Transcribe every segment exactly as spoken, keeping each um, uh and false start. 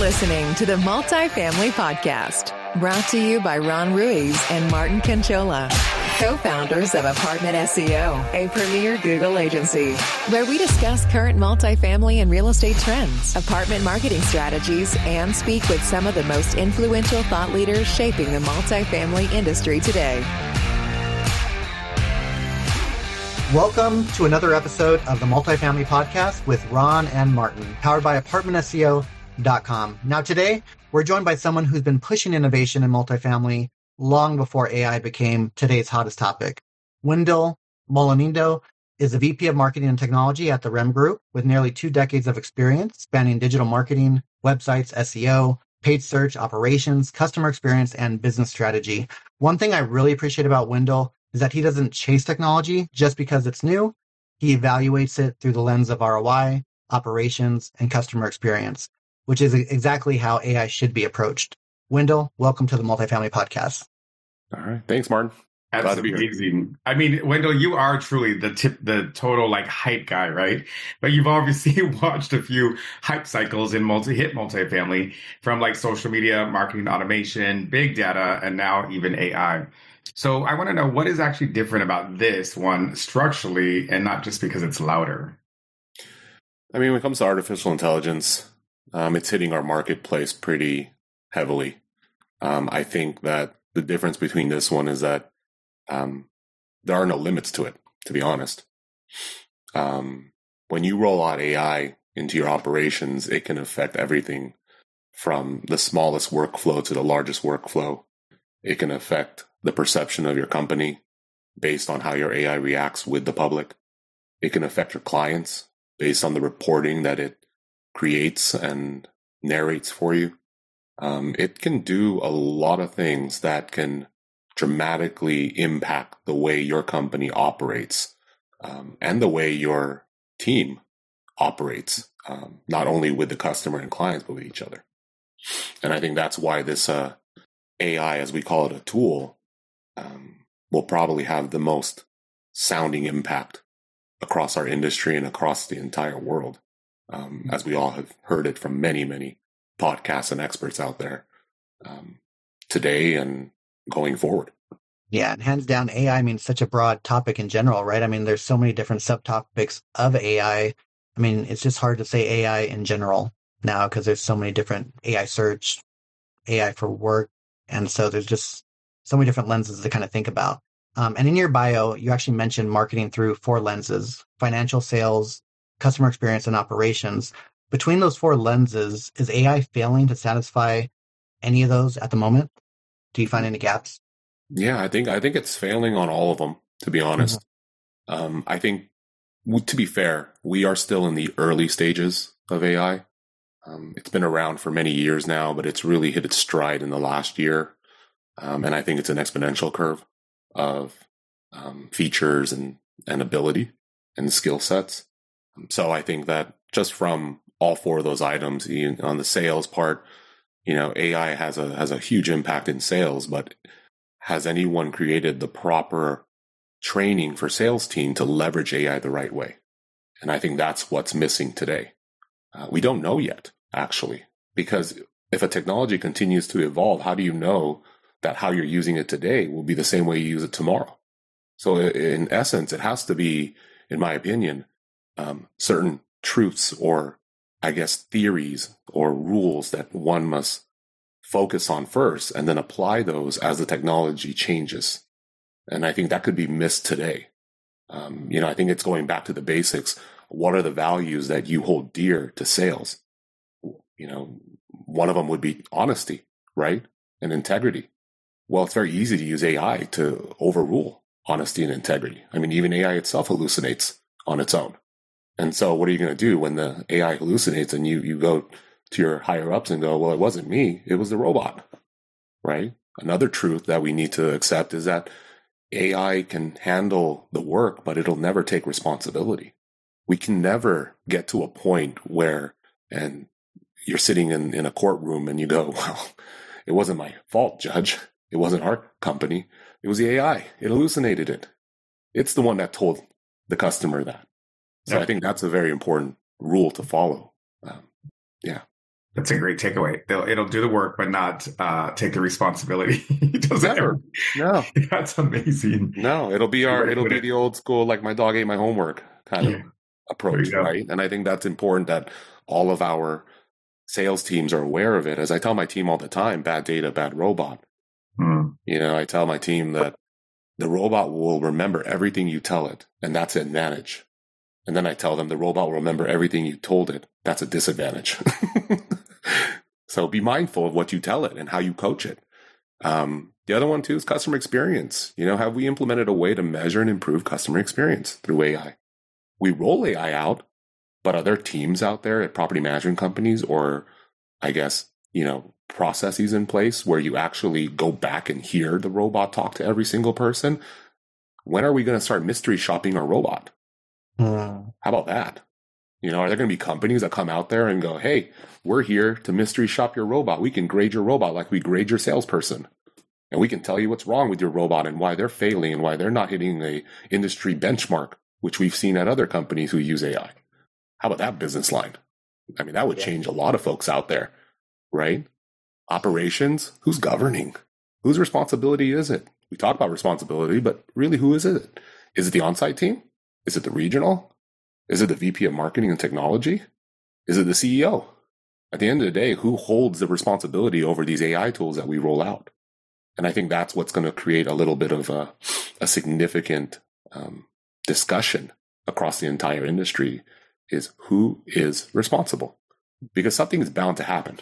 listening to the Multifamily Podcast, brought to you by Ron Ruiz and Martin Conchola, co-founders of Apartment S E O, a premier Google agency, where we discuss current multifamily and real estate trends, apartment marketing strategies, and speak with some of the most influential thought leaders shaping the multifamily industry today. Welcome to another episode of the Multifamily Podcast with Ron and Martin, powered by apartment S E O dot com. Now today, we're joined by someone who's been pushing innovation in multifamily long before A I became today's hottest topic. Wendell Molinido is a V P of Marketing and Technology at the R E M Group with nearly two decades of experience spanning digital marketing, websites, S E O, paid search, operations, customer experience, and business strategy. One thing I really appreciate about Wendell is that he doesn't chase technology just because it's new. He evaluates it through the lens of R O I, operations, and customer experience, which is exactly how A I should be approached. Wendell, welcome to the Multifamily Podcast. All right. Thanks, Martin. That's amazing. I mean, Wendell, you are truly the tip, the total like hype guy, right? But you've obviously watched a few hype cycles in multi-hit multifamily, from like social media, marketing automation, big data, and now even A I. So I want to know, what is actually different about this one structurally, and not just because it's louder? I mean, when it comes to artificial intelligence, um, it's hitting our marketplace pretty heavily. Um, I think that the difference between this one is that um, there are no limits to it, to be honest. Um, when you roll out A I into your operations, it can affect everything from the smallest workflow to the largest workflow. It can affect the perception of your company based on how your A I reacts with the public. It can affect your clients based on the reporting that it creates and narrates for you. Um, it can do a lot of things that can dramatically impact the way your company operates um, and the way your team operates, um, not only with the customer and clients, but with each other. And I think that's why this uh, A I, as we call it, a tool, um, will probably have the most sounding impact across our industry and across the entire world, um, as we all have heard it from many, many podcasts and experts out there um, today and going forward. Yeah, and hands down, A I means such a broad topic in general, right? I mean, there's so many different subtopics of A I. I mean, it's just hard to say A I in general now because there's so many different A I search, A I for work. And so there's just so many different lenses to kind of think about. Um, and in your bio, you actually mentioned marketing through four lenses: financial, sales, customer experience, and operations. Between those four lenses, is A I failing to satisfy any of those at the moment? Do you find any gaps? Yeah, I think I think it's failing on all of them, to be honest. Mm-hmm. Um, I think, to be fair, we are still in the early stages of A I. Um, it's been around for many years now, but it's really hit its stride in the last year. Um, and I think it's an exponential curve of um, features and, and ability and skill sets. So I think that just from all four of those items, on the sales part, you know, A I has a has a huge impact in sales, but has anyone created the proper training for sales team to leverage A I the right way? And I think that's what's missing today. Uh, we don't know yet, actually, because if a technology continues to evolve, how do you know that how you're using it today will be the same way you use it tomorrow? So in essence, it has to be, in my opinion, um, certain truths or, I guess, theories or rules that one must focus on first and then apply those as the technology changes. And I think that could be missed today. Um, you know, I think it's going back to the basics. What are the values that you hold dear to sales? You know, one of them would be honesty, right? And integrity. Well, it's very easy to use A I to overrule honesty and integrity. I mean, even A I itself hallucinates on its own. And so what are you going to do when the A I hallucinates and you, you go to your higher ups and go, well, it wasn't me, it was the robot, right? Another truth that we need to accept is that A I can handle the work, but it'll never take responsibility. We can never get to a point where, and you're sitting in, in a courtroom and you go, well, it wasn't my fault, judge. It wasn't our company. It was the A I. It hallucinated it. It's the one that told the customer that. So yeah. I think that's a very important rule to follow. Um, yeah. That's a great takeaway. They'll, it'll do the work, but not uh, take the responsibility. It doesn't Never. No. That's amazing. No, it'll be our, it'll be the old school, like my dog ate my homework kind Yeah. of approach, right? And I think that's important that all of our sales teams are aware of it. As I tell my team all the time, bad data, bad robot. Mm. You know, I tell my team that the robot will remember everything you tell it, and that's an advantage. And then I tell them the robot will remember everything you told it. That's a disadvantage. So be mindful of what you tell it and how you coach it. Um, the other one too is customer experience. You know, have we implemented a way to measure and improve customer experience through A I? We roll A I out, but are there teams out there at property management companies, or I guess, you know, processes in place where you actually go back and hear the robot talk to every single person? When are we going to start mystery shopping our robot? Mm. How about that? You know, are there going to be companies that come out there and go, hey, we're here to mystery shop your robot. We can grade your robot like we grade your salesperson. And we can tell you what's wrong with your robot and why they're failing and why they're not hitting a industry benchmark, which we've seen at other companies who use A I. How about that business line? I mean, that would change a lot of folks out there, right? Operations, who's governing? Whose responsibility is it? We talk about responsibility, but really, who is it? Is it the on-site team? Is it the regional? Is it the V P of marketing and technology? Is it the C E O? At the end of the day, who holds the responsibility over these A I tools that we roll out? And I think that's what's going to create a little bit of a, a significant um, discussion across the entire industry is who is responsible, because something is bound to happen.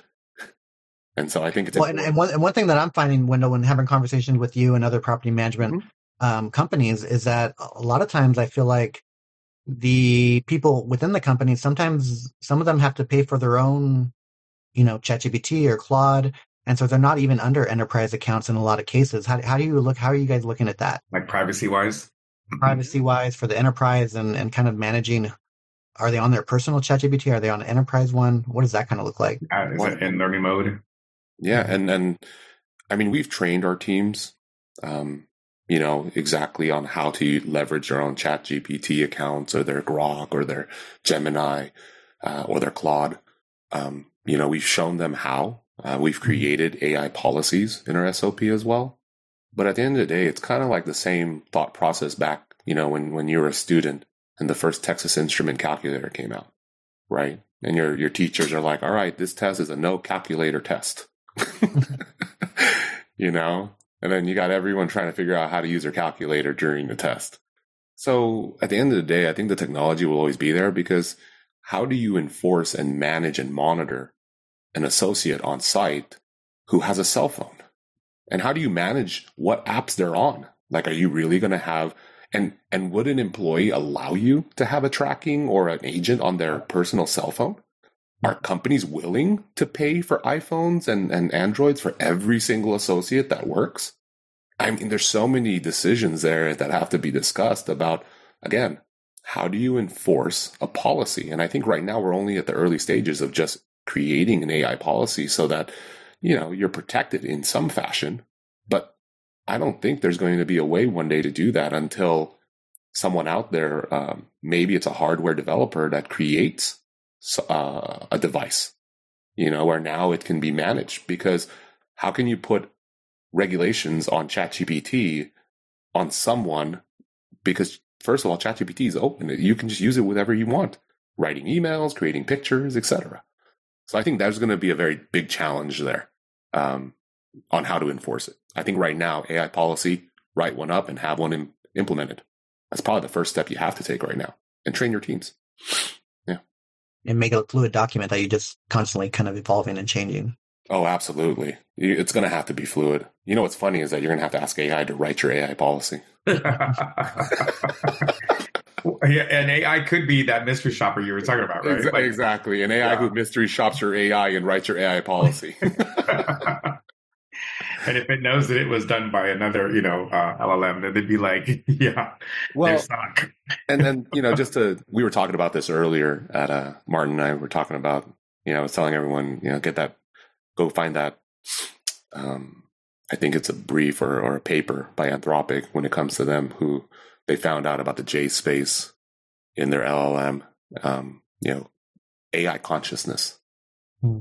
And so I think it's well, and, and, one, and one thing that I'm finding, Wendell, when having conversations with you and other property management mm-hmm. um, companies, is that a lot of times I feel like the people within the company, sometimes some of them have to pay for their own, you know, ChatGPT or Claude. And so they're not even under enterprise accounts in a lot of cases. How, how do you look, how are you guys looking at that? Like privacy wise? Privacy wise for the enterprise and, and kind of managing, are they on their personal ChatGPT? Are they on an enterprise one? What does that kind of look like? Uh, is it in learning mode? Yeah. And, and I mean, we've trained our teams, um, you know, exactly on how to leverage their own ChatGPT accounts or their Grok or their Gemini uh, or their Claude. Um, you know, we've shown them how. Uh, we've created A I policies in our S O P as well. But at the end of the day, it's kind of like the same thought process back, you know, when, when you were a student and the first Texas Instrument calculator came out, right? And your your teachers are like, all right, this test is a no calculator test, you know? And then you got everyone trying to figure out how to use their calculator during the test. So at the end of the day, I think the technology will always be there, because how do you enforce and manage and monitor an associate on site who has a cell phone? And how do you manage what apps they're on? Like, are you really going to have, and, and would an employee allow you to have a tracking or an agent on their personal cell phone? Are companies willing to pay for iPhones and, and Androids for every single associate that works? I mean, there's so many decisions there that have to be discussed about, again, how do you enforce a policy? And I think right now we're only at the early stages of just creating an A I policy so that, you know, you're protected in some fashion. But I don't think there's going to be a way one day to do that until someone out there, um, maybe it's a hardware developer that creates uh, a device, you know, where now it can be managed. Because how can you put regulations on ChatGPT on someone? Because first of all, ChatGPT is open. You can just use it whatever you want, writing emails, creating pictures, et cetera. So I think there's going to be a very big challenge there um, on how to enforce it. I think right now, A I policy, write one up and have one in, implemented. That's probably the first step you have to take right now, and train your teams. Yeah. And make a fluid document that you just constantly kind of evolving and changing. Oh, absolutely. It's going to have to be fluid. You know what's funny is that you're going to have to ask A I to write your A I policy. Yeah, and A I could be that mystery shopper you were talking about, right? Like, exactly. An A I yeah. who mystery shops your A I and writes your A I policy. And if it knows that it was done by another, you know, uh, L L M, then they'd be like, yeah, well, and then, you know, just to, we were talking about this earlier at, uh, Martin and I were talking about, you know, I was telling everyone, you know, get that, go find that, um, I think it's a brief or, or a paper by Anthropic when it comes to them, who they found out about the J space in their L L M, um, you know, A I consciousness. Mm-hmm.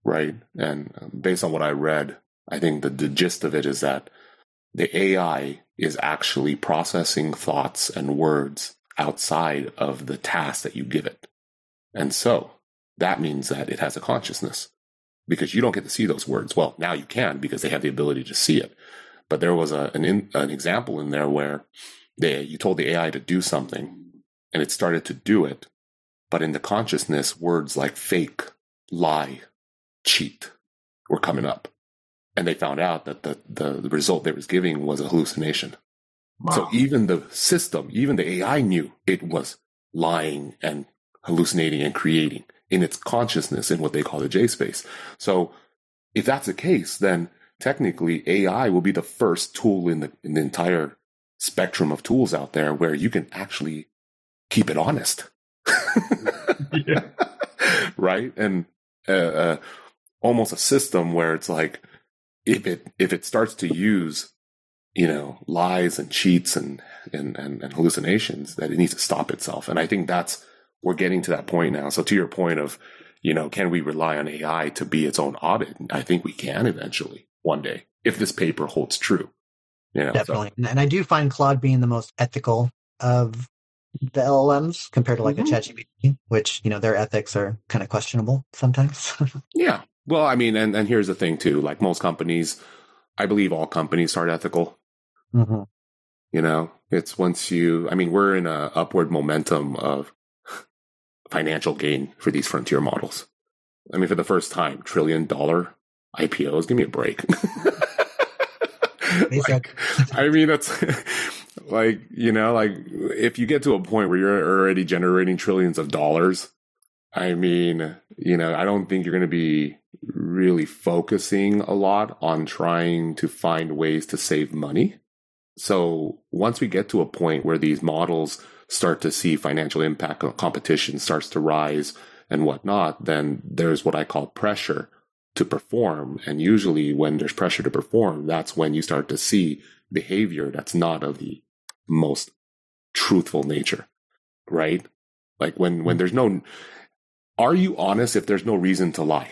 right? And based on what I read, I think the, the gist of it is that the A I is actually processing thoughts and words outside of the task that you give it. And so that means that it has a consciousness, because you don't get to see those words. Well, now you can, because they have the ability to see it. But there was a, an, in, an example in there where they, you told the A I to do something and it started to do it. But in the consciousness, words like fake, lie, cheat were coming up. And they found out that the, the, the result they was giving was a hallucination. Wow. So even the system, even the A I knew it was lying and hallucinating and creating in its consciousness in what they call the J space. So if that's the case, then technically A I will be the first tool in the, in the entire spectrum of tools out there where you can actually keep it honest. Yeah. Right? And uh, uh, almost a system where it's like, if it if it starts to use, you know, lies and cheats and, and, and, and hallucinations, that it needs to stop itself. And I think that's, we're getting to that point now. So to your point of, you know, can we rely on A I to be its own audit? I think we can eventually, one day, if this paper holds true. You know, definitely. So. And I do find Claude being the most ethical of the L L Ms compared to like mm-hmm. a ChatGPT, which, you know, their ethics are kind of questionable sometimes. Yeah. Well, I mean, and, and here's the thing too, like most companies, I believe all companies start ethical. Mm-hmm. You know, it's once you, I mean, we're in a upward momentum of financial gain for these frontier models. I mean, for the first time, trillion dollar I P Os, give me a break. Like, I mean, that's like, you know, like if you get to a point where you're already generating trillions of dollars, I mean, you know, I don't think you're going to be really focusing a lot on trying to find ways to save money. So once we get to a point where these models start to see financial impact, competition starts to rise and whatnot, then there's what I call pressure to perform. And usually when there's pressure to perform, that's when you start to see behavior that's not of the most truthful nature, right? Like when, when there's no, are you honest if there's no reason to lie?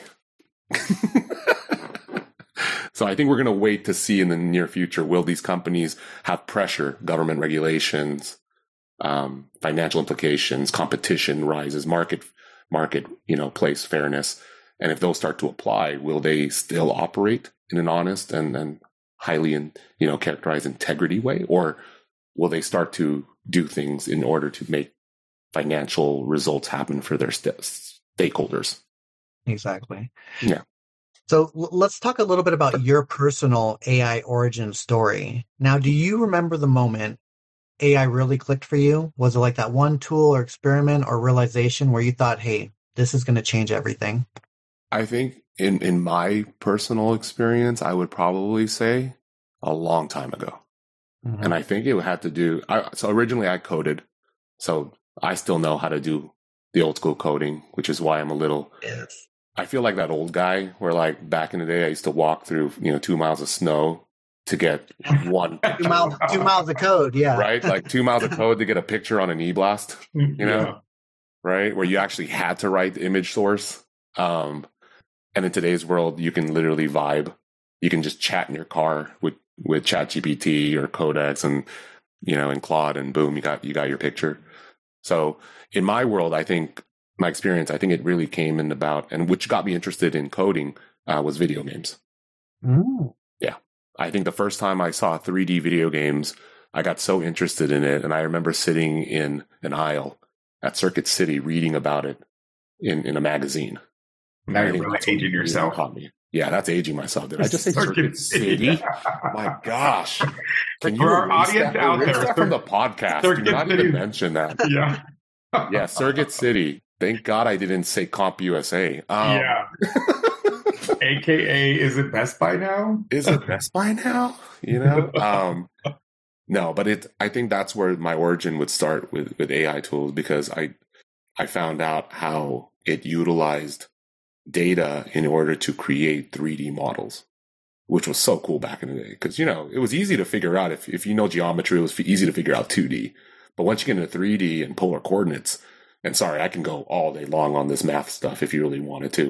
So I think we're going to wait to see in the near future, will these companies have pressure, government regulations, um, financial implications, competition rises, market, market, you know, place fairness. And if those start to apply, will they still operate in an honest and, and highly, in, you know, characterized integrity way? Or will they start to do things in order to make financial results happen for their st- stakeholders? Exactly. Yeah. So l- let's talk a little bit about your personal A I origin story. Now, do you remember the moment A I really clicked for you? Was it like that one tool or experiment or realization where you thought, hey, this is going to change everything? I think in, in my personal experience, I would probably say a long time ago. Mm-hmm. And I think it had to do, I, so originally I coded, so I still know how to do the old school coding, which is why I'm a little, yes. I feel like that old guy where like back in the day, I used to walk through, you know, two miles of snow to get one picture. two, miles, two miles of code. Yeah. Right. Like two miles of code to get a picture on an e-blast, you know, yeah. Right. Where you actually had to write the image source. Um, and in today's world, you can literally vibe. You can just chat in your car with, with ChatGPT or Codex and, you know, and Claude, and boom, you got, you got your picture. So in my world, I think my experience, I think it really came in about, and which got me interested in coding, uh, was video games. Mm. Yeah. I think the first time I saw three D video games, I got so interested in it. And I remember sitting in an aisle at Circuit City reading about it in, in a magazine. Now you're really aging yourself. Me. Yeah, that's aging myself. Did I just say Circuit, Circuit City? Yeah. My gosh. Can For our audience that? out there. That from the podcast. Circuit Do not City. even mention that. Yeah. Yeah, Circuit City. Thank God I didn't say CompUSA. Um, yeah. A K A, is it Best Buy now? Is it Best Buy now? You know? Um, no, but it. I think that's where my origin would start with, with A I tools, because I I found out how it utilized data in order to create three D models, which was so cool back in the day. Because, you know, it was easy to figure out. If, if you know geometry, it was easy to figure out two D. But once you get into three D and polar coordinates, And sorry, I can go all day long on this math stuff if you really wanted to.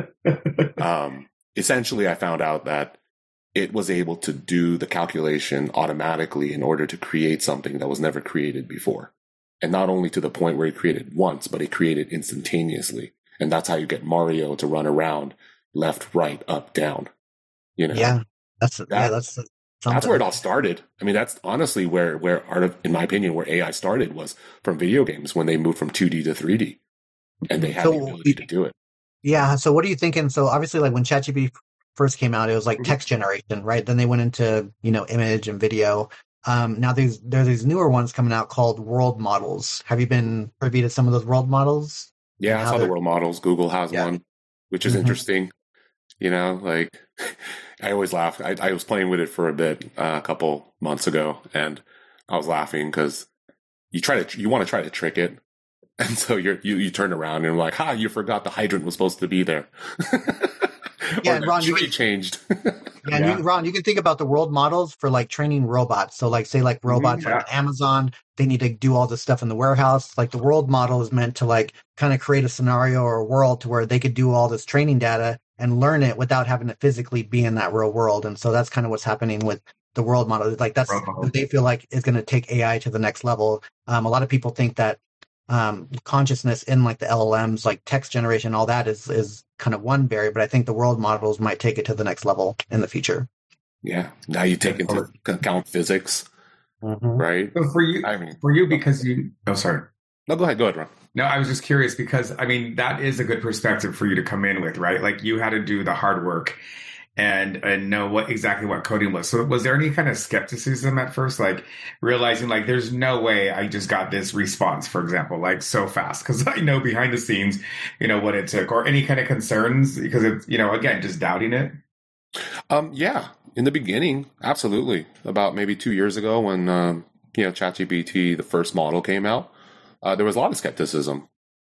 But um, essentially, I found out that it was able to do the calculation automatically in order to create something that was never created before. And not only to the point where it created once, but it created instantaneously. And that's how you get Mario to run around left, right, up, down. You know? Yeah, that's that, yeah, that's something. That's where it all started. I mean, that's honestly where where art of, in my opinion, where A I started was from video games when they moved from two D to three D, and they had so, the ability to do it. Yeah. So what are you thinking? So obviously, like when ChatGPT first came out, it was like Mm-hmm. text generation, right? Then they went into you know image and video. Um, now there's there are these newer ones coming out called world models. Have you been privy to some of those world models? Yeah, I saw the world models. Google has yeah. one, which is mm-hmm. interesting. You know, like I always laugh. I, I was playing with it for a bit uh, a couple months ago, and I was laughing because you try to you want to try to trick it, and so you're, you you turn around and you're like, "Ha! You forgot the hydrant was supposed to be there." Yeah, or and the Ron, tree you can, changed. yeah, yeah. You, Ron, you can think about the world models for like training robots. So, like, say, like robots yeah. on Amazon, they need to do all this stuff in the warehouse. Like, the world model is meant to like kind of create a scenario or a world to where they could do all this training data and learn it without having to physically be in that real world. And so that's kind of what's happening with the world model. Like that's what they feel like is going to take A I to the next level. Um, a lot of people think that um, consciousness in like the L L Ms, like text generation, all that is is kind of one barrier, but I think the world models might take it to the next level in the future. Yeah. Now you take into account physics, mm-hmm. right? So for you, I mean, for you, because you, oh, sorry. No, go ahead. Go ahead, Ron. No, I was just curious because, I mean, that is a good perspective for you to come in with, right? Like you had to do the hard work and and know what exactly what coding was. So was there any kind of skepticism at first, like realizing like there's no way I just got this response, for example, like so fast? Because I know behind the scenes, you know, what it took, or any kind of concerns because it's, you know, again, just doubting it. Um, yeah, in the beginning, absolutely. About maybe two years ago when, um, you know, ChatGPT, the first model came out. Uh, there was a lot of skepticism.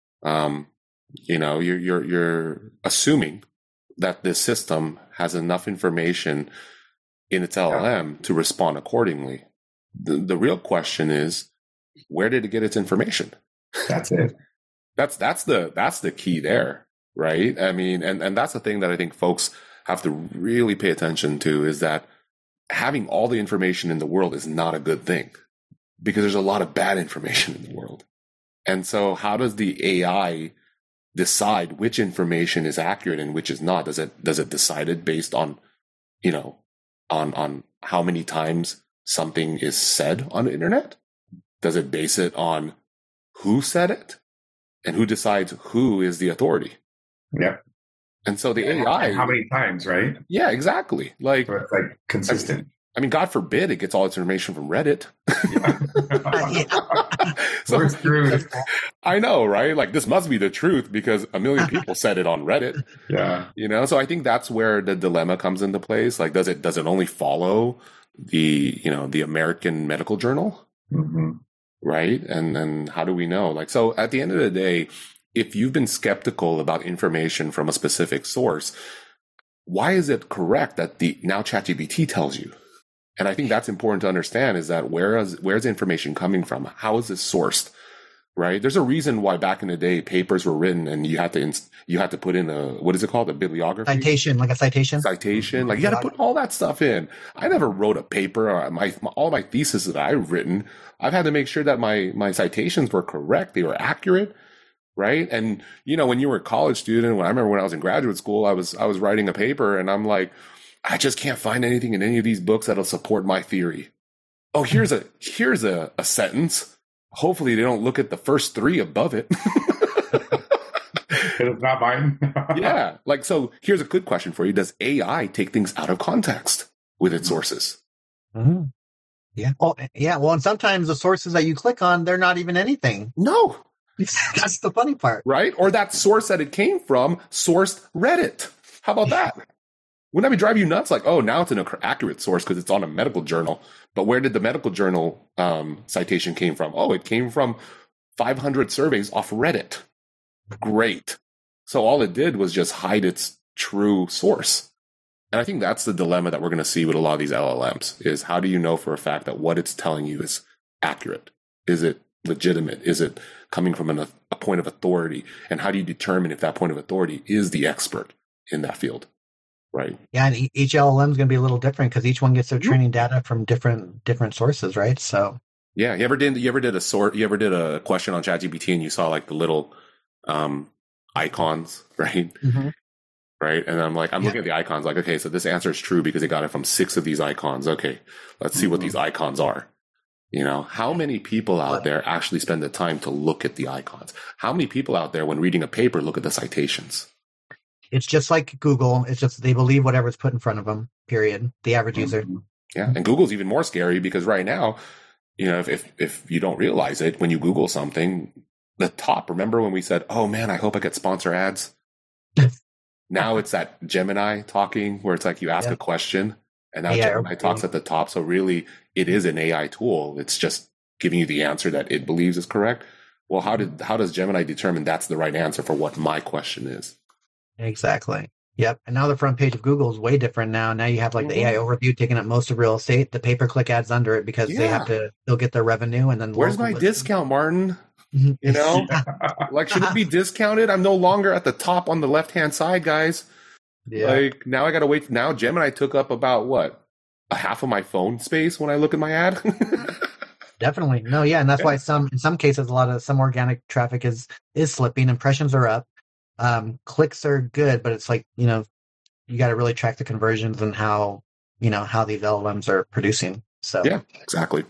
Um, you know, you're, you're, you're assuming that this system has enough information in its L L M yeah. to respond accordingly. The, the real question is, where did it get its information? That's it. that's, that's the, that's the key there, right? I mean, and, and that's the thing that I think folks have to really pay attention to is that having all the information in the world is not a good thing because there's a lot of bad information in the world. And so how does the A I decide which information is accurate and which is not? Does it, does it decide it based on, you know, on, on how many times something is said on the internet? Does it base it on who said it and who decides who is the authority? Yep. And so the and A I, how many times, right? Yeah, exactly. Like, so it's like consistent. I mean, God forbid it gets all its information from Reddit. So it's true. I know, right? Like this must be the truth because a million people said it on Reddit. Yeah. You know, so I think that's where the dilemma comes into place. Like, does it does it only follow the, you know, the American Medical Journal? Mm-hmm. Right? And and how do we know? Like, so at the end of the day, if you've been skeptical about information from a specific source, why is it correct that the now ChatGPT tells you? And I think that's important to understand is that where is, where's the information coming from? How is this sourced? Right? There's a reason why back in the day papers were written and you had to inst- you had to put in a, what is it called? A bibliography? Citation, like a citation? Citation. Like you had to put all that stuff in. I never wrote a paper. Or my, my all my theses that I've written, I've had to make sure that my my citations were correct. They were accurate. Right? And you know, when you were a college student, when I remember when I was in graduate school, I was I was writing a paper and I'm like, I just can't find anything in any of these books that'll support my theory. Oh, here's a here's a, a sentence. Hopefully they don't look at the first three above it. It's not mine. Yeah. Like, so here's a good question for you. Does A I take things out of context with its sources? Mm-hmm. Yeah. Oh, yeah. Well, and sometimes the sources that you click on, they're not even anything. No. That's the funny part. Right? Or that source that it came from sourced Reddit. How about that? Wouldn't that be drive you nuts? Like, oh, now it's an accurate source because it's on a medical journal. But where did the medical journal um, citation came from? Oh, it came from five hundred surveys off Reddit. Great. So all it did was just hide its true source. And I think that's the dilemma that we're going to see with a lot of these L L Ms is how do you know for a fact that what it's telling you is accurate? Is it legitimate? Is it coming from an, a point of authority? And how do you determine if that point of authority is the expert in that field? Right. Yeah, and each L L M is going to be a little different because each one gets their training data from different different sources, right? So yeah, you ever did you ever did a sort you ever did a question on ChatGPT and you saw like the little um, icons, right? Mm-hmm. Right, and I'm like, I'm yeah. looking at the icons, like, okay, so this answer is true because it got it from six of these icons. Okay, let's see mm-hmm. what these icons are. You know, how many people out there actually spend the time to look at the icons? How many people out there, when reading a paper, look at the citations? It's just like Google. It's just they believe whatever's put in front of them, period. The average user. Mm-hmm. Yeah. And Google's even more scary because right now, you know, if, if, if you don't realize it, when you Google something, the top, remember when we said, oh man, I hope I get sponsor ads? Now it's that Gemini talking where it's like you ask yeah. a question and now yeah, Gemini talks at the top. So really it is an A I tool. It's just giving you the answer that it believes is correct. Well, how did, how does Gemini determine that's the right answer for what my question is? Exactly. Yep. And now the front page of Google is way different now. Now you have like the A I overview taking up most of real estate, the pay-per-click ads under it because yeah. they have to, they'll get their revenue and then. Where's my listings. Discount, Martin? You know, like, should it be discounted? I'm no longer at the top on the left-hand side, guys. Yeah. Like now I got to wait. Now Gemini took up about what? A half of my phone space when I look at my ad. Definitely. No. Yeah. And that's yeah. why some, in some cases, a lot of some organic traffic is, is slipping. Impressions are up. Um, clicks are good, but it's like, you know, you got to really track the conversions and how, you know, how these L L Ms are producing. So, yeah, exactly.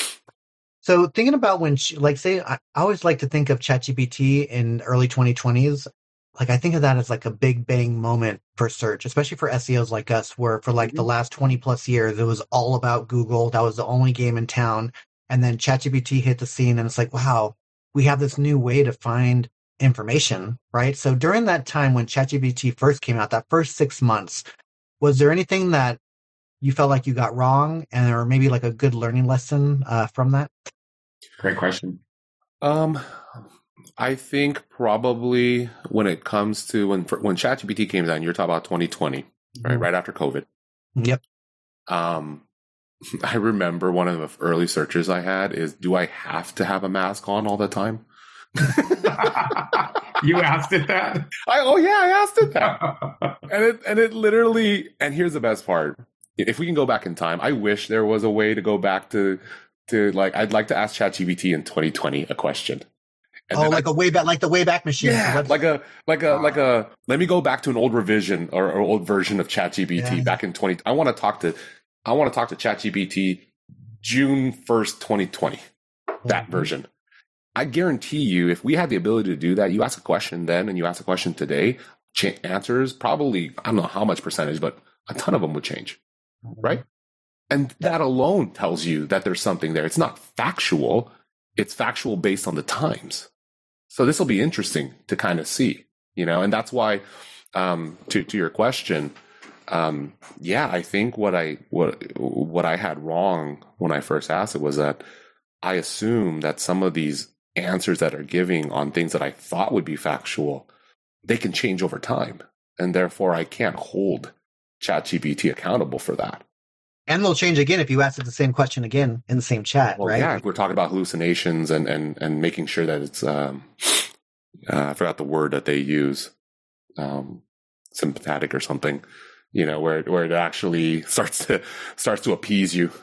So thinking about when, like, say, I always like to think of ChatGPT in early twenty twenties. Like, I think of that as like a big bang moment for search, especially for S E Os like us, where for like mm-hmm. the last twenty plus years, it was all about Google. That was the only game in town. And then ChatGPT hit the scene and it's like, wow, we have this new way to find information, right? So during that time when ChatGPT first came out, that first six months, was there anything that you felt like you got wrong and or maybe like a good learning lesson uh, from that? Great question. Um, I think probably when it comes to when when ChatGPT came out, you're talking about twenty twenty, mm-hmm. right? Right after COVID. Yep. Um, I remember one of the early searches I had is, do I have to have a mask on all the time? You asked it that? I, oh yeah, I asked it that. and it and it literally, and here's the best part. If we can go back in time, I wish there was a way to go back to, to like, I'd like to ask ChatGPT in twenty twenty a question. And oh, like I, a way back, like the Wayback Machine. Yeah, like a, like a, like a, let me go back to an old revision or, or old version of ChatGPT yeah. back in twenty. I want to talk to, I want to talk to ChatGPT June first, twenty twenty, that mm-hmm. version. I guarantee you, if we had the ability to do that, you ask a question then and you ask a question today, ch- answers probably, I don't know how much percentage, but a ton of them would change, right? And that alone tells you that there's something there. It's not factual. It's factual based on the times. So this will be interesting to kind of see, you know, and that's why, um, to, to your question, um, yeah, I think what I, what, what I had wrong when I first asked it was that I assumed that some of these answers that are giving on things that I thought would be factual, they can change over time. And therefore I can't hold ChatGPT accountable for that. And they'll change again if you ask it the same question again in the same chat, well, right? Yeah, we're talking about hallucinations and, and, and making sure that it's, um, uh, I forgot the word that they use, um, sympathetic or something, you know, where, where it actually starts to, starts to appease you.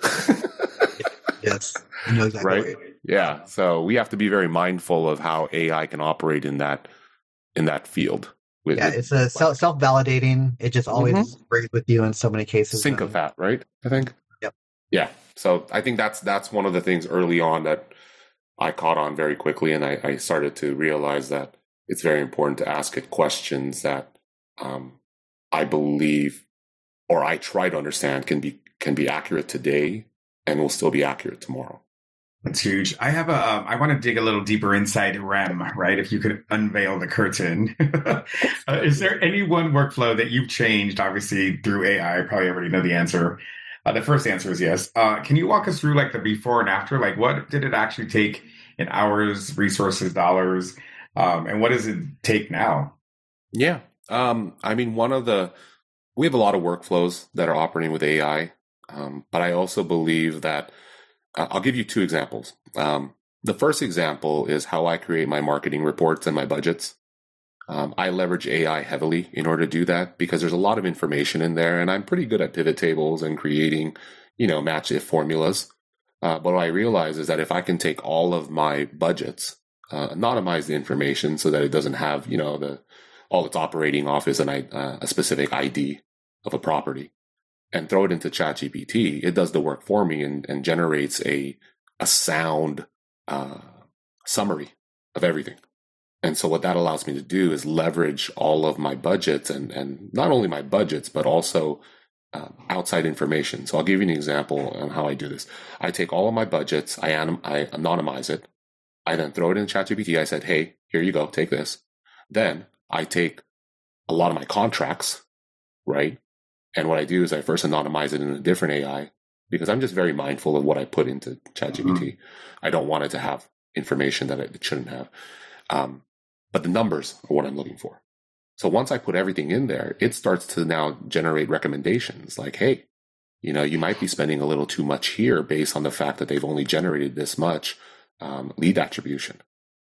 Yes. You know exactly right? Right. Yeah. So we have to be very mindful of how A I can operate in that, in that field. With, yeah, it's a self self validating. It just always mm-hmm. agrees with you in so many cases. Sync of that, right? I think. Yep. Yeah. So I think that's that's one of the things early on that I caught on very quickly, and I, I started to realize that it's very important to ask it questions that um, I believe or I try to understand can be can be accurate today and will still be accurate tomorrow. That's huge. I have a, um, I want to dig a little deeper inside R E M, right? If you could unveil the curtain. uh, is there any one workflow that you've changed, obviously through A I? I probably already know the answer. Uh, the first answer is yes. Uh, can you walk us through like the before and after? Like what did it actually take in hours, resources, dollars? Um, and what does it take now? Yeah. Um, I mean, one of the, we have a lot of workflows that are operating with A I. Um, but I also believe that Uh, I'll give you two examples. Um, The first example is how I create my marketing reports and my budgets. Um, I leverage A I heavily in order to do that because there's a lot of information in there, and I'm pretty good at pivot tables and creating, you know, match if formulas. Uh, but what I realize is that if I can take all of my budgets, uh, anonymize the information so that it doesn't have, you know, the all it's operating off is an, uh, a specific I D of a property, and throw it into ChatGPT, it does the work for me and, and generates a a sound uh, summary of everything. And so what that allows me to do is leverage all of my budgets and, and not only my budgets, but also uh, outside information. So I'll give you an example on how I do this. I take all of my budgets, I, anim- I anonymize it. I then throw it in ChatGPT. I said, hey, here you go, take this. Then I take a lot of my contracts, right? And what I do is I first anonymize it in a different A I because I'm just very mindful of what I put into ChatGPT. Mm-hmm. I don't want it to have information that it shouldn't have. Um, but the numbers are what I'm looking for. So once I put everything in there, it starts to now generate recommendations like, hey, you know, you might be spending a little too much here based on the fact that they've only generated this much um, lead attribution.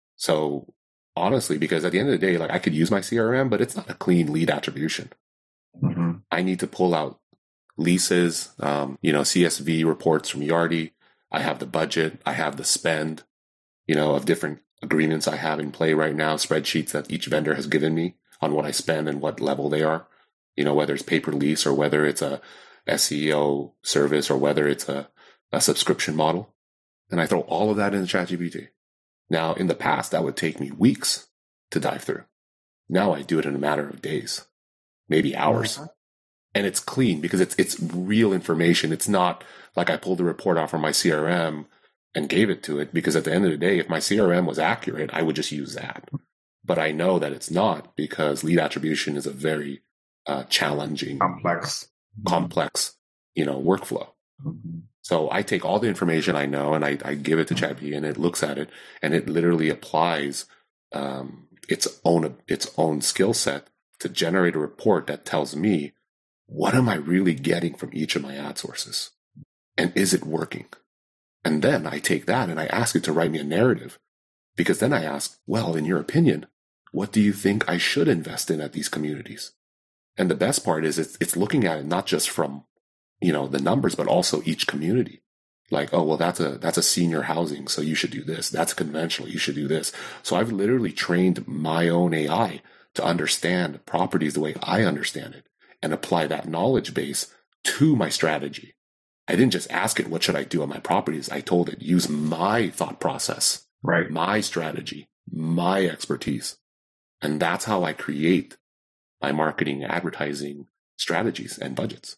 So honestly, because at the end of the day, like I could use my C R M, but it's not a clean lead attribution. Mm-hmm. I need to pull out leases, um, you know, C S V reports from Yardi. I have the budget. I have the spend, you know, of different agreements I have in play right now, spreadsheets that each vendor has given me on what I spend and what level they are, you know, whether it's pay per lease or whether it's a S E O service or whether it's a, a subscription model. And I throw all of that into ChatGPT. Now, in the past, that would take me weeks to dive through. Now I do it in a matter of days, maybe hours. Uh-huh. And it's clean because it's it's real information. It's not like I pulled the report out from my C R M and gave it to it, because at the end of the day, if my C R M was accurate, I would just use that. But I know that it's not, because lead attribution is a very uh, challenging, complex, complex, you know, workflow. Mm-hmm. So I take all the information I know and I, I give it to ChatGPT, and it looks at it and it literally applies um, its own its own skill set to generate a report that tells me, what am I really getting from each of my ad sources? And is it working? And then I take that and I ask it to write me a narrative, because then I ask, well, in your opinion, what do you think I should invest in at these communities? And the best part is it's, it's looking at it not just from, you know, the numbers, but also each community. Like, oh, well, that's a, that's a senior housing, so you should do this. That's conventional, you should do this. So I've literally trained my own A I to understand properties the way I understand it and apply that knowledge base to my strategy. I didn't just ask it, what should I do on my properties? I told it, use my thought process, right? My strategy, my expertise. And that's how I create my marketing, advertising strategies and budgets.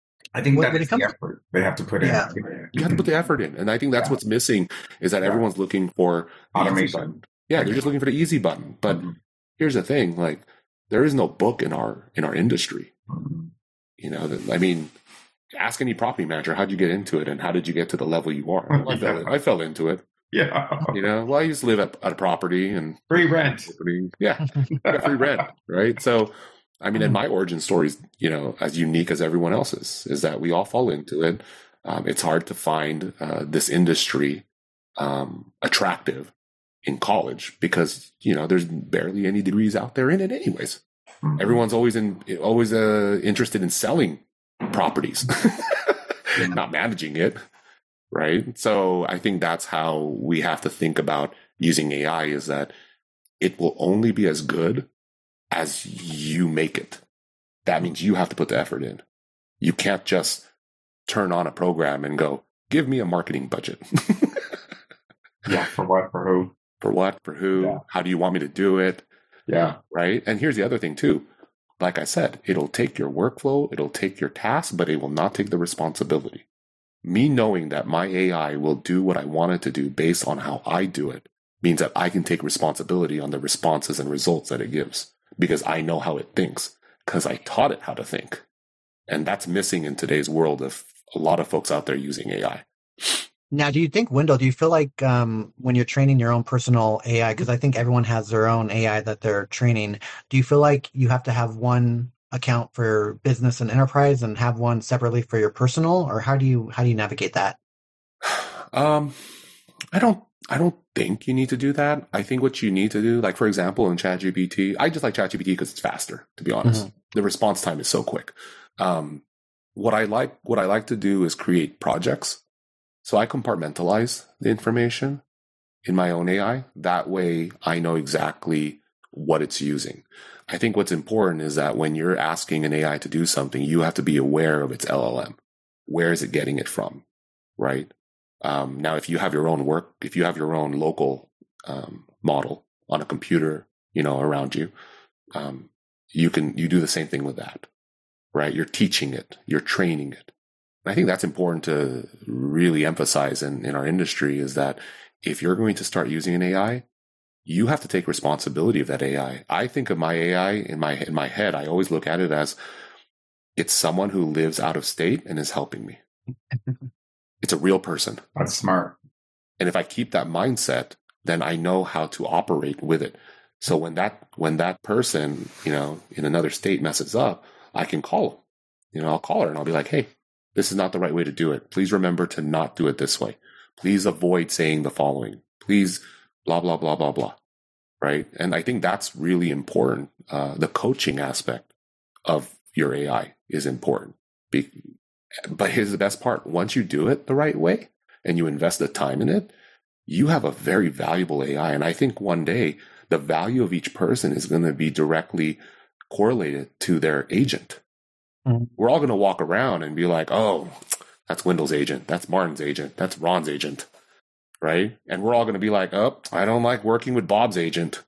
I think When- that's when it comes- the effort they have to put Yeah. in. You have to put the effort in. And I think that's Yeah. what's missing, is that Yeah. everyone's looking for the easy Automation. button. Yeah, they're just looking for the easy button. But Mhm. here's the thing, like, there is no book in our in our industry. Mhm. You know, that, I mean, ask any property manager, how'd you get into it and how did you get to the level you are? Well, I, fell in, I fell into it. Yeah. You know, well, I used to live at, at a property and Free rent. yeah, got free rent, right? So, I mean, and my origin story is, you know, as unique as everyone else's, is that we all fall into it. Um, it's hard to find uh, this industry um, attractive in college because, you know, there's barely any degrees out there in it anyways. Mhm. Everyone's always in, always uh, interested in selling properties, not managing it. Right. So I think that's how we have to think about using A I, is that it will only be as good as you make it. That means you have to put the effort in. You can't just turn on a program and go, give me a marketing budget. Yeah. For what? For who? For what? For who? Yeah. How do you want me to do it? Yeah. Right. And here's the other thing too. Like I said, it'll take your workflow, it'll take your task, but it will not take the responsibility. Me knowing that my A I will do what I want it to do based on how I do it means that I can take responsibility on the responses and results that it gives, because I know how it thinks, because I taught it how to think. And that's missing in today's world of a lot of folks out there using A I. Now, do you think, Wendell, do you feel like um, when you're training your own personal A I, because I think everyone has their own A I that they're training, do you feel like you have to have one account for business and enterprise and have one separately for your personal, or how do you how do you navigate that? Um, I don't I don't think you need to do that. I think what you need to do, like for example, in ChatGPT, I just like ChatGPT because it's faster, to be honest. Mm-hmm. The response time is so quick. Um, what I like what I like to do is create projects. So I compartmentalize the information in my own A I. That way I know exactly what it's using. I think what's important is that when you're asking an A I to do something, you have to be aware of its L L M. Where is it getting it from, right? Um, now, if you have your own work, if you have your own local um, model on a computer, you know, around you, um, you can you do the same thing with that, right? You're teaching it, you're training it. And I think that's important to really emphasize in, in our industry is that if you're going to start using an A I, you have to take responsibility of that A I. I think of my A I in my in my head. I always look at it as it's someone who lives out of state and is helping me. It's a real person. That's smart. And if I keep that mindset, then I know how to operate with it. So when that when that person, you know, in another state messes up, I can call them. You know, I'll call her and I'll be like, hey, this is not the right way to do it. Please remember to not do it this way. Please avoid saying the following. Please blah, blah, blah, blah, blah. Right? And I think that's really important. Uh, the coaching aspect of your A I is important. Be- but here's the best part. Once you do it the right way and you invest the time in it, you have a very valuable A I. And I think one day the value of each person is going to be directly correlated to their agent. Mm-hmm. We're all going to walk around and be like, oh, that's Wendell's agent. That's Martin's agent. That's Ron's agent. Right? And we're all going to be like, oh, I don't like working with Bob's agent.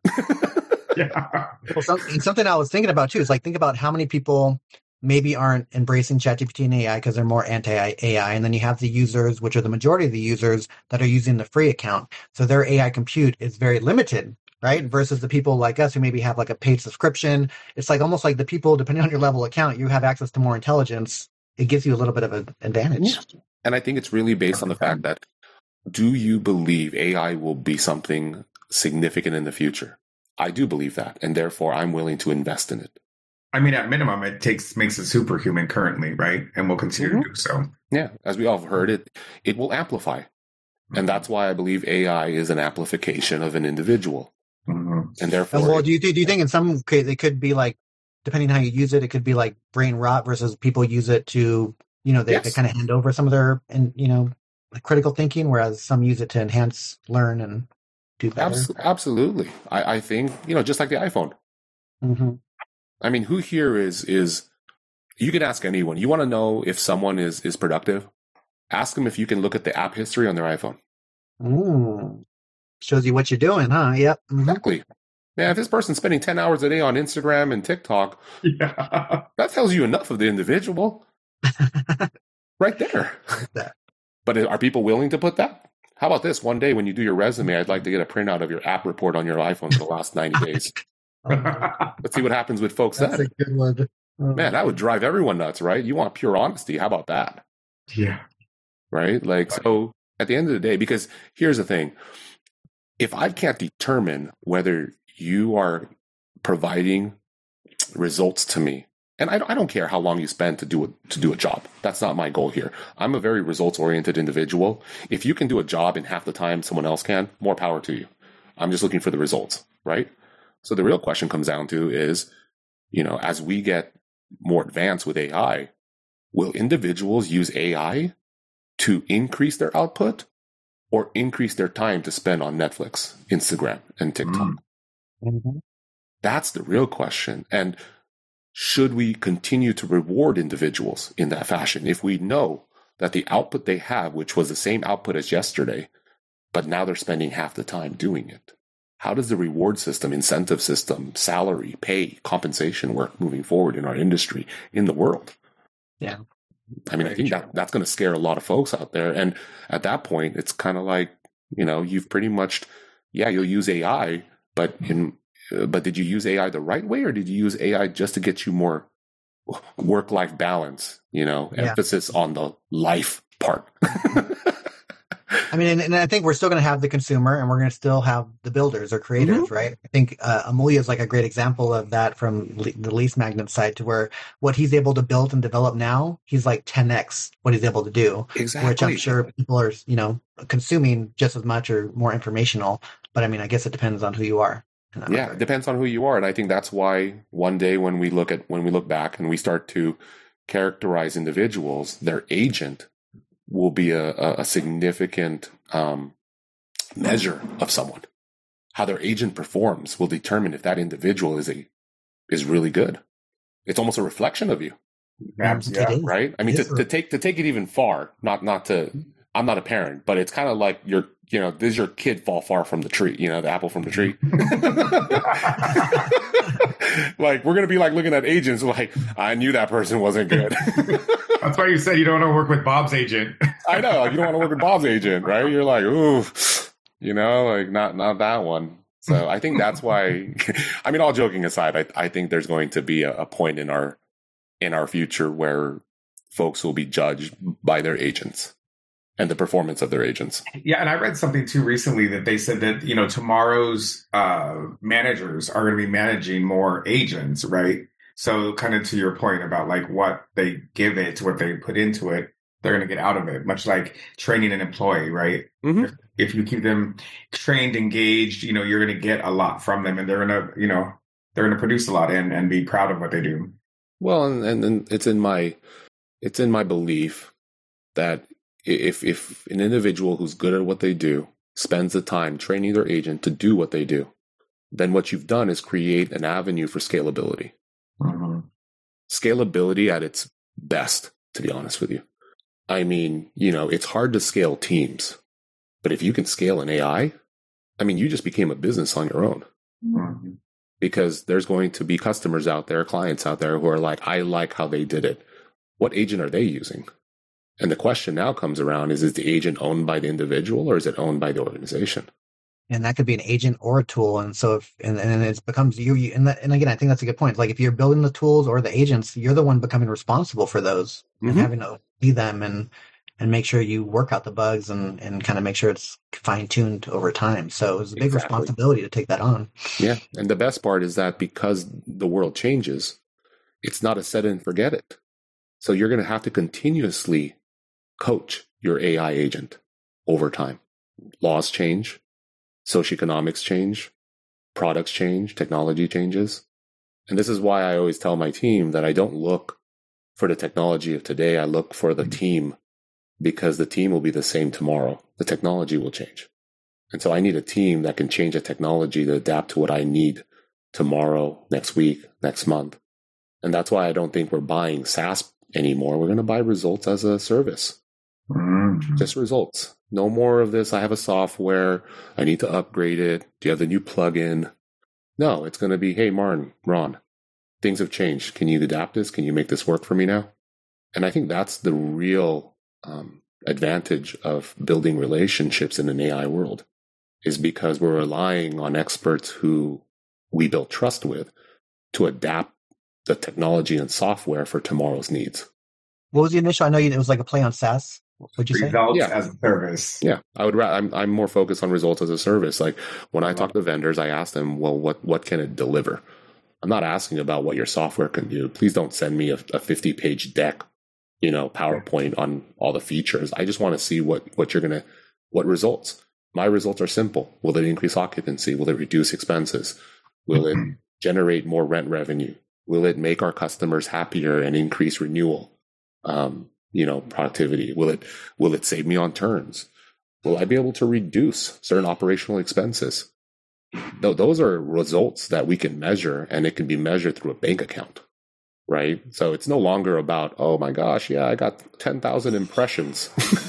Yeah. Well, something, something I was thinking about too is like, think about how many people maybe aren't embracing ChatGPT and A I because they're more anti-A I. And then you have the users, which are the majority of the users that are using the free account. So their A I compute is very limited, right? Versus the people like us who maybe have like a paid subscription. It's like almost like the people, depending on your level account, you have access to more intelligence. It gives you a little bit of an advantage. And I think it's really based on the fact that, do you believe A I will be something significant in the future? I do believe that. And therefore, I'm willing to invest in it. I mean, at minimum, it takes makes it superhuman currently, right? And will continue mm-hmm. to do so. Yeah. As we all have heard, it, it will amplify. Mm-hmm. And that's why I believe A I is an amplification of an individual. Mm-hmm. And therefore... And well, do you, do you think in some case it could be like, depending on how you use it, it could be like brain rot versus people use it to, you know, they, yes. they kind of hand over some of their, and you know, critical thinking, whereas some use it to enhance, learn, and do better. Absolutely. I, I think, you know, just like the iPhone. Mm-hmm. I mean, who here is, is you can ask anyone. You want to know if someone is, is productive? Ask them if you can look at the app history on their iPhone. Mm. Shows you what you're doing, huh? Yep. Mm-hmm. Exactly. Yeah, if this person's spending ten hours a day on Instagram and TikTok, yeah. that tells you enough of the individual. Right there. But are people willing to put that? How about this? One day when you do your resume, I'd like to get a printout of your app report on your iPhone for the last ninety days. Let's see what happens with folks That's then. a good one. Oh, Man, that would drive everyone nuts, right? You want pure honesty. How about that? Yeah. Right? Like, so at the end of the day, because here's the thing. If I can't determine whether you are providing results to me, and I don't, I don't care how long you spend to do a, to do a job. That's not my goal here. I'm a very results-oriented individual. If you can do a job in half the time someone else can, more power to you. I'm just looking for the results, right? So the real question comes down to is, you know, as we get more advanced with A I, will individuals use A I to increase their output or increase their time to spend on Netflix, Instagram, and TikTok? Mm-hmm. That's the real question. And should we continue to reward individuals in that fashion if we know that the output they have, which was the same output as yesterday, but now they're spending half the time doing it? How does the reward system, incentive system, salary, pay, compensation work moving forward in our industry, in the world? Yeah. I mean, I think that, that's going to scare a lot of folks out there. And at that point, it's kind of like, you know, you've pretty much, yeah, you'll use A I, but in uh, but did you use A I the right way, or did you use A I just to get you more work-life balance, you know, yeah. emphasis on the life part? I mean, and, and I think we're still going to have the consumer and we're going to still have the builders or creators, mm-hmm. right? I think uh, Amelia is like a great example of that from le- the Lease Magnet side, to where what he's able to build and develop now, he's like ten x what he's able to do. Exactly. Which I'm sure people are, you know, consuming just as much or more informational. But I mean, I guess it depends on who you are. Yeah, regard. It depends on who you are. And I think that's why one day when we look at, when we look back and we start to characterize individuals, their agent will be a, a, a significant um, measure of someone. How their agent performs will determine if that individual is a is really good. It's almost a reflection of you. Absolutely. Yeah, right? I mean, to, to take to take it even far, not not to, I'm not a parent, but it's kind of like your, you know, does your kid fall far from the tree? You know, the apple from the tree. Like, we're going to be like looking at agents like, I knew that person wasn't good. That's why you said you don't want to work with Bob's agent. I know. You don't want to work with Bob's agent, right? You're like, ooh, you know, like not not that one. So I think that's why, I mean, all joking aside, I, I think there's going to be a, a point in our in our future where folks will be judged by their agents and the performance of their agents. Yeah, and I read something too recently that they said that, you know, tomorrow's uh, managers are going to be managing more agents, right? So kind of to your point about like what they give it, what they put into it, they're going to get out of it, much like training an employee, right? Mm-hmm. If, if you keep them trained, engaged, you know, you're going to get a lot from them, and they're going to, you know, they're going to produce a lot and, and be proud of what they do. Well, and, and, and it's in my, it's in my belief that if if an individual who's good at what they do spends the time training their agent to do what they do, then what you've done is create an avenue for scalability. Mm-hmm. Scalability at its best, to be honest with you. I mean, you know, it's hard to scale teams, but if you can scale an A I, I mean, you just became a business on your own. Mm-hmm. Because there's going to be customers out there, clients out there who are like, I like how they did it. What agent are they using? And the question now comes around is, is the agent owned by the individual or is it owned by the organization? And that could be an agent or a tool. And so if, and, and it becomes you, you and, that, and again, I think that's a good point. Like if you're building the tools or the agents, you're the one becoming responsible for those mm-hmm. and having to see them and, and make sure you work out the bugs and, and kind of make sure it's fine tuned over time. So it's a big exactly. responsibility to take that on. Yeah. And the best part is that because the world changes, it's not a set and forget it. So you're going to have to continuously coach your A I agent over time. Laws change, socioeconomics change, products change, technology changes. And this is why I always tell my team that I don't look for the technology of today. I look for the team, because the team will be the same tomorrow. The technology will change. And so I need a team that can change the technology to adapt to what I need tomorrow, next week, next month. And that's why I don't think we're buying SaaS anymore. We're going to buy results as a service. Mm-hmm. Just results. No more of this. I have a software. I need to upgrade it. Do you have the new plugin? No, it's going to be, hey, Martin, Ron, things have changed. Can you adapt this? Can you make this work for me now? And I think that's the real um, advantage of building relationships in an A I world, is because we're relying on experts who we build trust with to adapt the technology and software for tomorrow's needs. What was the initial? I know you, it was like a play on SaaS. What'd you say? Results yeah. as a service. Yeah, I would. Ra- I'm I'm more focused on results as a service. Like when I talk to vendors, I ask them, well, what what can it deliver? I'm not asking about what your software can do. Please don't send me a, a fifty page deck, you know, PowerPoint on all the features. I just want to see what what you're gonna what results. My results are simple. Will it increase occupancy? Will it reduce expenses? Will it generate more rent revenue? Will it make our customers happier and increase renewal? Um, you know, productivity? Will it, will it save me on turns? Will I be able to reduce certain operational expenses? Th- those are results that we can measure, and it can be measured through a bank account, right? So it's no longer about, oh my gosh, yeah, I got ten thousand impressions.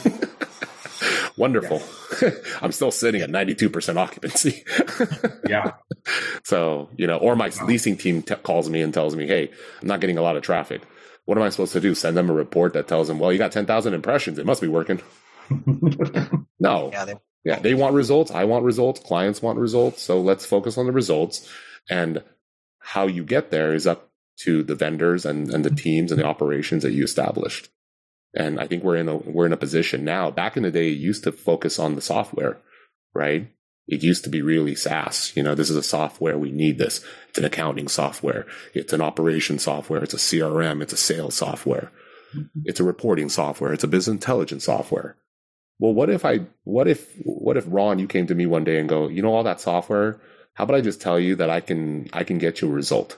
Wonderful. Yeah. I'm still sitting at ninety-two percent occupancy. Yeah. So, you know, or my leasing team t- calls me and tells me, hey, I'm not getting a lot of traffic. What am I supposed to do? Send them a report that tells them, well, you got ten thousand impressions. It must be working. No. Yeah they-, yeah, they want results. I want results. Clients want results. So let's focus on the results. And how you get there is up to the vendors and, and the teams and the operations that you established. And I think we're in a, we're in a position now. Back in the day, it used to focus on the software, right? It used to be really SaaS. You know, this is a software. We need this. It's an accounting software. It's an operation software. It's a C R M. It's a sales software. Mm-hmm. It's a reporting software. It's a business intelligence software. Well, what if I, what if, what if Ron, you came to me one day and go, you know, all that software, how about I just tell you that I can, I can get you a result?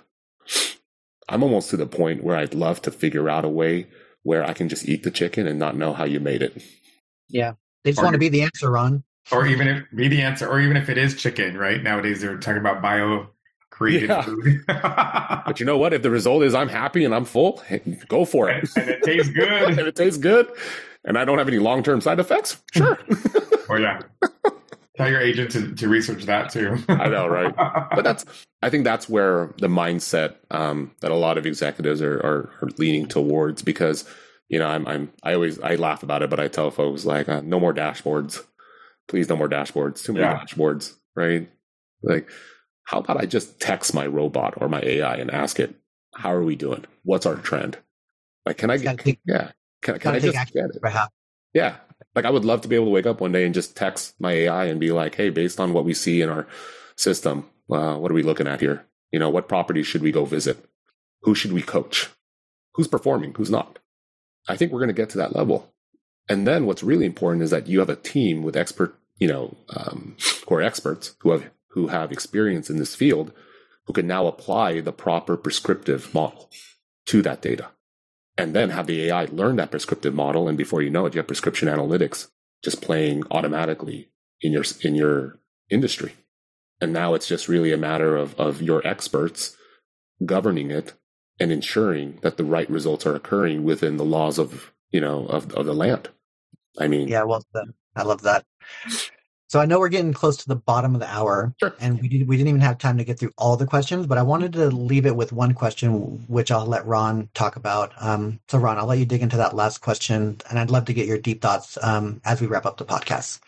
I'm almost to the point where I'd love to figure out a way where I can just eat the chicken and not know how you made it. Yeah. They just or, want to be the answer, Ron. Or even if be the answer, or even if it is chicken, right? Nowadays they're talking about bio created yeah. food. But you know what? If the result is I'm happy and I'm full, hey, go for it. And, and it tastes good. And it tastes good. And I don't have any long-term side effects. Sure. Oh yeah. Tell your agent to, to research that too. I know, right? But that's, I think that's where the mindset um, that a lot of executives are, are, are leaning towards, because, you know, I'm, I'm, I always, I laugh about it, but I tell folks like, uh, no more dashboards, please. No more dashboards, too many yeah. dashboards, right? Like, how about I just text my robot or my A I and ask it, how are we doing? What's our trend? Like, can I get, take, yeah, can, can I just get it? Yeah. Like, I would love to be able to wake up one day and just text my A I and be like, hey, based on what we see in our system, uh, what are we looking at here? You know, what properties should we go visit? Who should we coach? Who's performing? Who's not? I think we're going to get to that level. And then what's really important is that you have a team with expert, you know, um, who are experts, who have, who have experience in this field, who can now apply the proper prescriptive model to that data. And then have the A I learn that prescriptive model, and before you know it, you have prescription analytics just playing automatically in your in your industry. And now it's just really a matter of of your experts governing it and ensuring that the right results are occurring within the laws of, you know, of of the land. I mean, yeah, well done. I love that. So I know we're getting close to the bottom of the hour, sure. and we did, we didn't even have time to get through all the questions, but I wanted to leave it with one question, which I'll let Ron talk about. Um, so Ron, I'll let you dig into that last question, and I'd love to get your deep thoughts um, as we wrap up the podcast.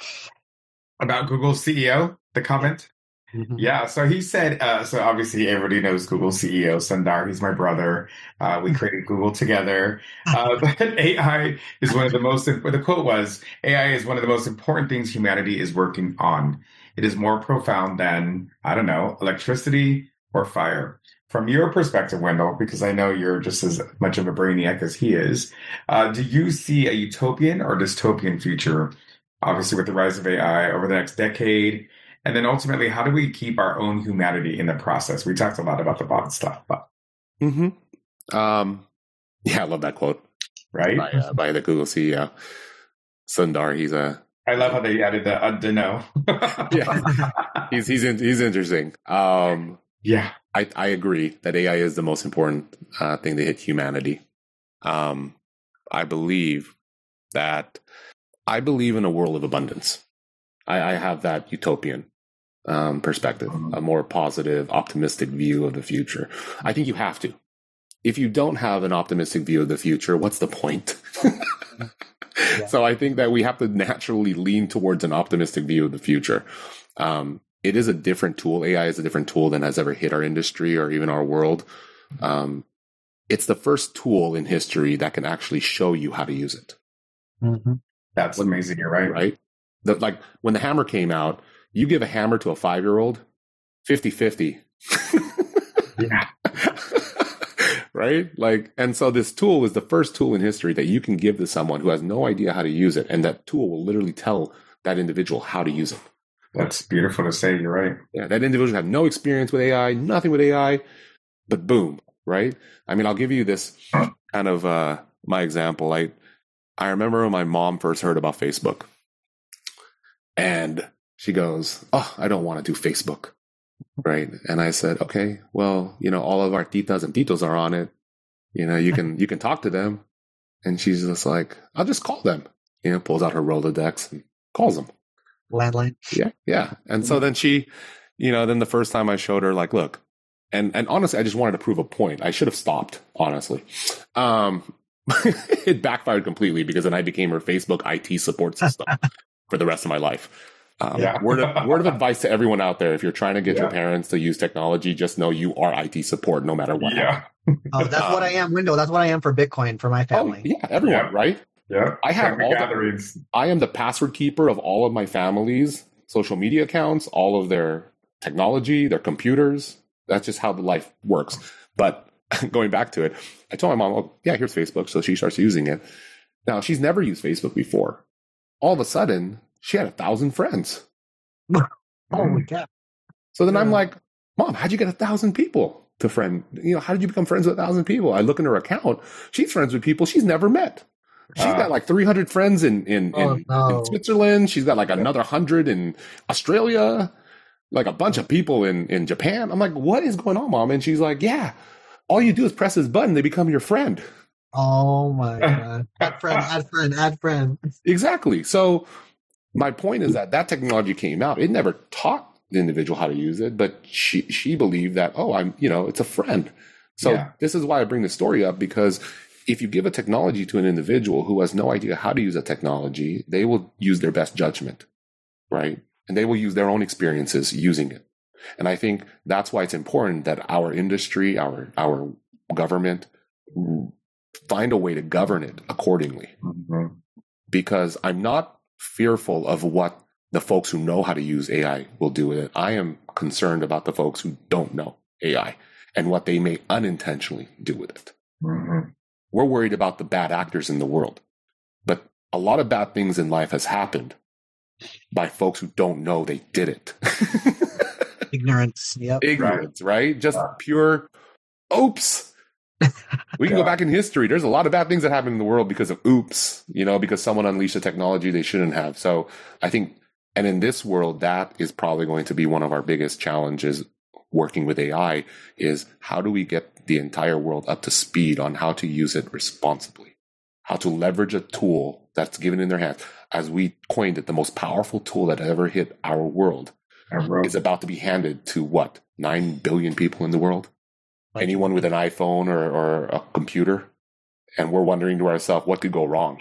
About Google's C E O, the comment? Mm-hmm. Yeah, so he said, uh, so obviously everybody knows Google C E O, Sundar. He's my brother. Uh, we created Google together. Uh, but A I is one of the most, the quote was, A I is one of the most important things humanity is working on. It is more profound than, I don't know, electricity or fire. From your perspective, Wendell, because I know you're just as much of a brainiac as he is, uh, do you see a utopian or dystopian future, obviously with the rise of A I over the next decade? And then ultimately, how do we keep our own humanity in the process? We talked a lot about the bot stuff, but mm-hmm. um, yeah, I love that quote, right? By, uh, by the Google C E O, Sundar. He's a. I love how they added the uh, to know. Yeah, he's he's in, he's interesting. Um, yeah, I I agree that A I is the most important uh, thing to hit humanity. Um, I believe that I believe in a world of abundance. I, I have that utopian um, perspective, a more positive, optimistic view of the future. I think you have to. If you don't have an optimistic view of the future, what's the point? Yeah. So I think that we have to naturally lean towards an optimistic view of the future. Um, it is a different tool. A I is a different tool than has ever hit our industry or even our world. Um, it's the first tool in history that can actually show you how to use it. Mm-hmm. That's amazing. You're right. Right? The, like when the hammer came out, you give a hammer to a five-year-old, fifty-fifty. Yeah. Right? Like, and so this tool is the first tool in history that you can give to someone who has no idea how to use it. And that tool will literally tell that individual how to use it. That's beautiful to say. You're right. Yeah. That individual had no experience with A I, nothing with A I, but boom. Right? I mean, I'll give you this kind of, uh, my example. I, I remember when my mom first heard about Facebook. And she goes, oh, I don't want to do Facebook. Right. And I said, okay, well, you know, all of our titas and titos are on it. You know, you can, you can talk to them. And she's just like, I'll just call them, you know, pulls out her Rolodex and calls them. Landline. Yeah. Yeah. And so then she, you know, then the first time I showed her like, look, and, and honestly, I just wanted to prove a point. I should have stopped, honestly. Um, it backfired completely because then I became her Facebook I T support system for the rest of my life. Um, yeah. word, of, word of advice to everyone out there. If you're trying to get yeah. your parents to use technology, just know you are I T support no matter what. Yeah. Oh, that's um, what I am, Window. That's what I am for Bitcoin for my family. Oh, yeah, everyone, yeah. right? Yeah. I have Family all gatherings. the, I am the password keeper of all of my family's social media accounts, all of their technology, their computers. That's just how the life works. But going back to it, I told my mom, oh, yeah, here's Facebook. So she starts using it. Now, she's never used Facebook before. All of a sudden, she had a thousand friends. Holy cow. So then Yeah. I'm like, Mom, how'd you get a thousand people to friend? You know, how did you become friends with a thousand people? I look in her account. She's friends with people she's never met. She's Uh, got like three hundred friends in, in, Oh, in, no. in Switzerland. She's got like another one hundred in Australia, like a bunch of people in, in Japan. I'm like, what is going on, Mom? And she's like, yeah, all you do is press this button. They become your friend. Oh my God. Add friend, add friend, add friend. Exactly. So my point is that that technology came out. It never taught the individual how to use it, but she, she believed that, oh, I'm, you know, it's a friend. So Yeah. this is why I bring the story up, because if you give a technology to an individual who has no idea how to use a technology, they will use their best judgment, right? And they will use their own experiences using it. And I think that's why it's important that our industry, our, our government find a way to govern it accordingly. Mhm. Because I'm not fearful of what the folks who know how to use A I will do with it. I am concerned about the folks who don't know A I and what they may unintentionally do with it. Mhm. We're worried about the bad actors in the world, but a lot of bad things in life has happened by folks who don't know they did it. Ignorance. Yep. Ignorance, right? Just Yeah. pure oops. We can Yeah. go back in history. There's a lot of bad things that happen in the world because of oops, you know, because someone unleashed a technology they shouldn't have. So I think, and in this world, that is probably going to be one of our biggest challenges working with A I is how do we get the entire world up to speed on how to use it responsibly, how to leverage a tool that's given in their hands. As we coined it, the most powerful tool that ever hit our world I wrote- is about to be handed to what? nine billion people in the world? Like- Anyone with an iPhone or, or a computer? And we're wondering to ourselves, what could go wrong?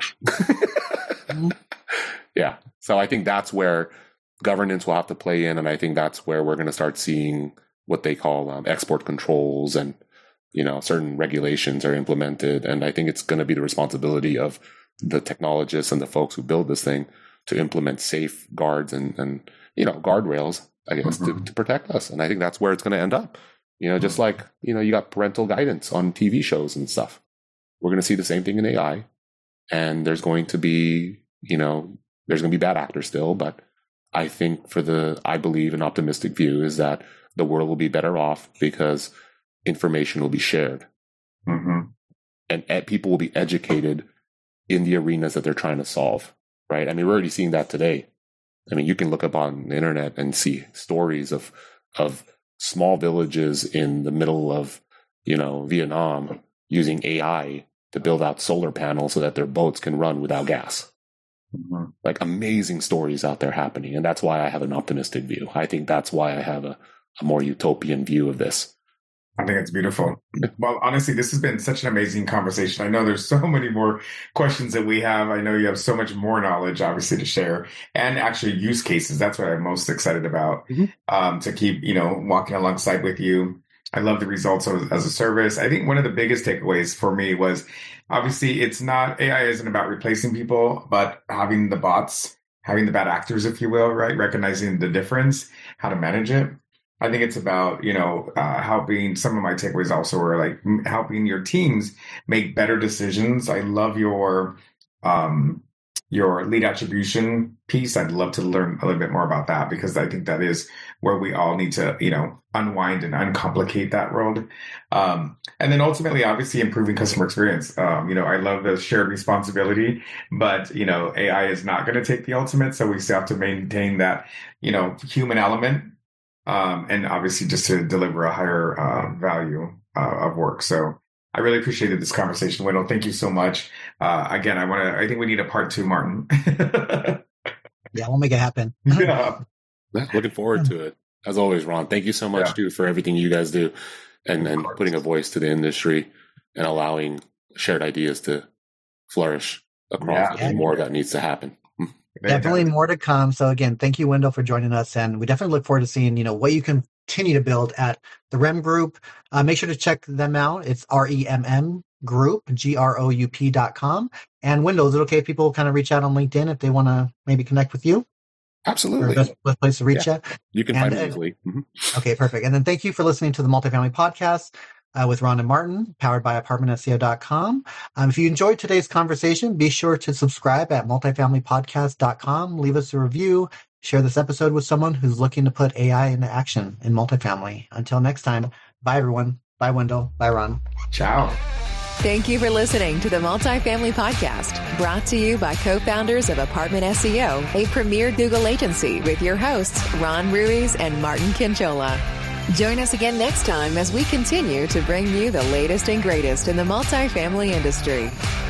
Yeah. So I think that's where governance will have to play in. And I think that's where we're going to start seeing what they call um, export controls and, you know, certain regulations are implemented. And I think it's going to be the responsibility of the technologists and the folks who build this thing to implement safeguards and, and you know, guardrails, I guess, Mhm. to, to protect us. And I think that's where it's going to end up. You know, just like, you know, you got parental guidance on T V shows and stuff. We're going to see the same thing in A I. And there's going to be, you know, there's going to be bad actors still. But I think for the, I believe an optimistic view is that the world will be better off because information will be shared Mhm. and ed- people will be educated in the arenas that they're trying to solve, right? I mean, we're already seeing that today. I mean, you can look up on the internet and see stories of, of small villages in the middle of, you know, Vietnam using A I to build out solar panels so that their boats can run without gas. Mhm. Like amazing stories out there happening. And that's why I have an optimistic view. I think that's why I have a, a more utopian view of this. I think it's beautiful. Well, honestly, this has been such an amazing conversation. I know there's so many more questions that we have. I know you have so much more knowledge, obviously, to share and actually use cases. That's what I'm most excited about, Mhm. um, to keep, you know, walking alongside with you. I love the results of, as a service. I think one of the biggest takeaways for me was obviously it's not, A I isn't about replacing people, but having the bots, having the bad actors, if you will, right? Recognizing the difference, how to manage it. I think it's about, you know, uh, helping. Some of my takeaways also were like m- helping your teams make better decisions. I love your, um, your lead attribution piece. I'd love to learn a little bit more about that because I think that is where we all need to, you know, unwind and uncomplicate that world. Um, and then ultimately, obviously improving customer experience. Um, you know, I love the shared responsibility, but, you know, A I is not going to take the ultimate. So we still have to maintain that, you know, human element. Um, and obviously just to deliver a higher uh, value uh, of work. So I really appreciated this conversation, Wendell. Thank you so much. Uh, again, I want to, I think we need a part two, Martin. Yeah, we'll make it happen. Yeah. Looking forward to it. As always, Ron, thank you so much, Yeah. too, for everything you guys do and, and course. putting a voice to the industry and allowing shared ideas to flourish across. Yeah. I think more of that needs to happen. Definitely more to come. So again, thank you, Wendell, for joining us. And we definitely look forward to seeing, you know, what you can continue to build at the R E M Group. Uh, make sure to check them out. It's R E M M group, G R O U P dot com. And Wendell, is it okay if people kind of reach out on LinkedIn if they want to maybe connect with you? Absolutely. Best, best place to reach yeah. you. You can and, find me easily. Mm-hmm. Okay, perfect. And then thank you for listening to the Multifamily Podcast uh, with Ron and Martin, powered by apartment S E O dot com. Um, if you enjoyed today's conversation, be sure to subscribe at multifamily podcast dot com. Leave us a review. Share this episode with someone who's looking to put A I into action in multifamily. Until next time, bye everyone. Bye Wendell. Bye Ron. Ciao. Thank you for listening to the Multifamily Podcast, brought to you by co-founders of Apartment S E O, a premier Google agency, with your hosts, Ron Ruiz and Martin Kinchola. Join us again next time as we continue to bring you the latest and greatest in the multifamily industry.